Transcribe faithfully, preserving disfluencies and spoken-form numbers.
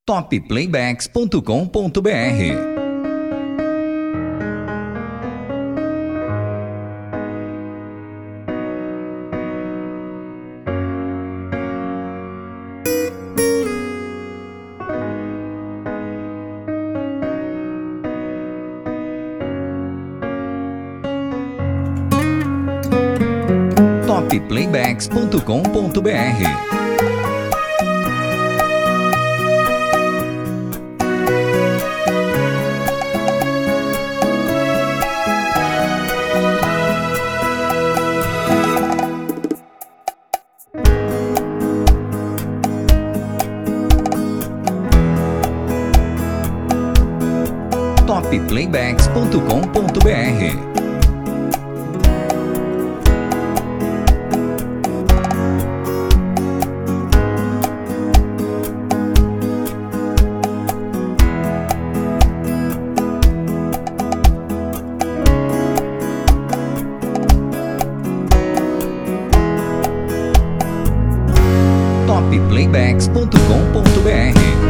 top playbacks ponto com ponto br. top playbacks ponto com ponto br. top playbacks ponto com ponto br. top playbacks ponto com ponto br.